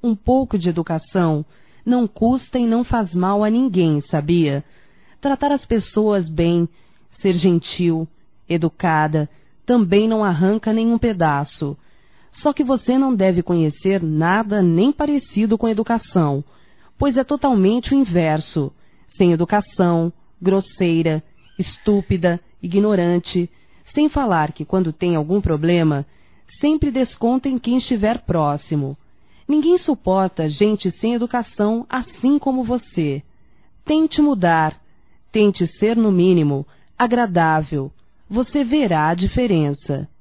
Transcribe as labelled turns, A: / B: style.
A: Um pouco de educação não custa e não faz mal a ninguém, sabia? Tratar as pessoas bem, ser gentil, educada, também não arranca nenhum pedaço. Só que você não deve conhecer nada nem parecido com educação, pois é totalmente o inverso. Sem educação, grosseira, estúpida, ignorante, sem falar que quando tem algum problema, sempre desconta em quem estiver próximo. Ninguém suporta gente sem educação assim como você. Tente mudar, tente ser no mínimo agradável. Você verá a diferença.